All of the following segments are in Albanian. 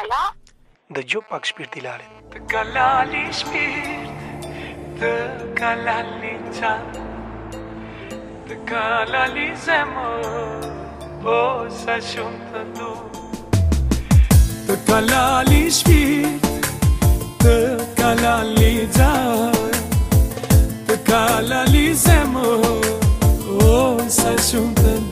Alo? Dëgjoj pak shpirtilarin. Të kalali shpirt, të kalali qanë, të kalali zemër, o sa shumë të du. Të kalali shpirt, të kalali qanë, të kalali zemër, o sa shumë të du.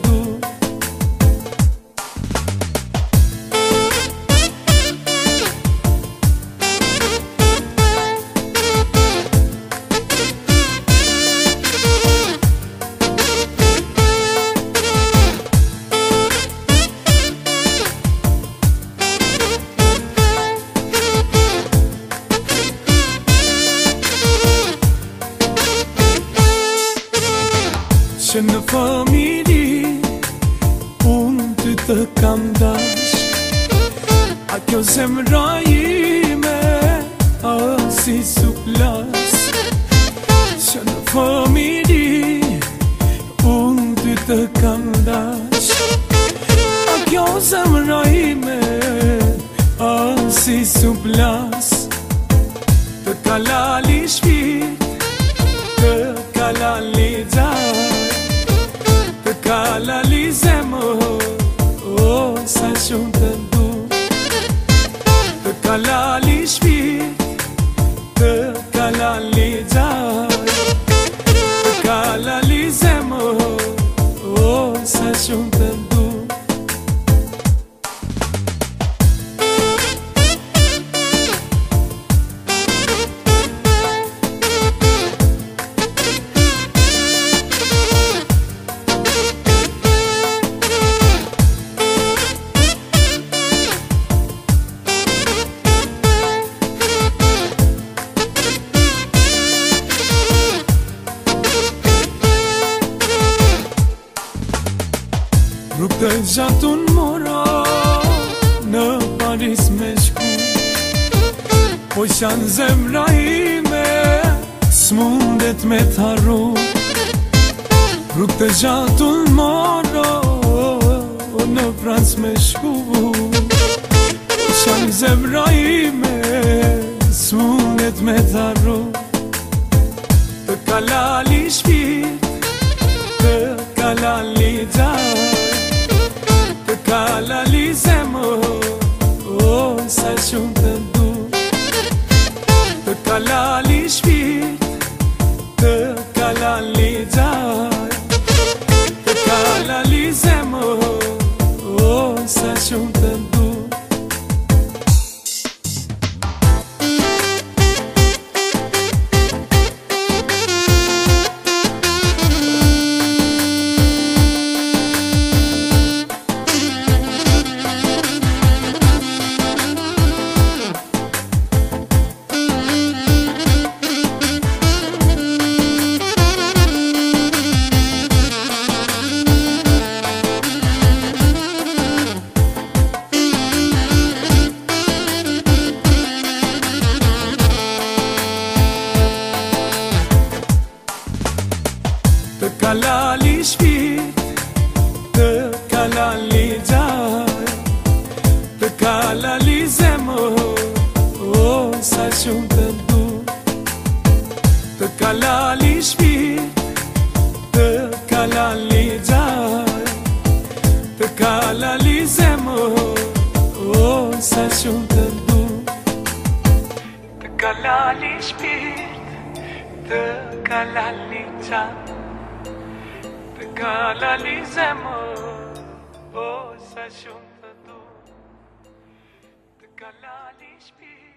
Që në familji unë ty të kam dash, a kjo zemra ime a si suplas. Që në familji unë ty të kam dash, a kjo zemra ime a si suplas. Të kalali shpirt, të kalali gjak, të kalali zemër, o sa shumë të du. Të kalali shpirt, të kalali gjak, të kalali zemër, o sa shumë të du. Rrugë të gjatë unë mora në Paris me shku, po qanë zemra ime s'mundet me t'harru. Rrugë të gjatë unë mora në Francë me shku, po qanë zemra ime s'mundet me t'harru. Të kalali shpirt, të kalali gjak, të kalali zemër, o sa shumë të du. Të kalali shpirt, të kalali gjak, të kalali zemër, o sa shumë të du. Të kalali shpirt, të kalali gjak, të kalali zemër, o sa shumë të du. Të kalali shpirt, të kalali gjak, të kalali zemër, o sa shumë të du. Të kalali shpirt, të kalali gjak, të kalali zemër, o sa shumë të du. Të kalali shpirt.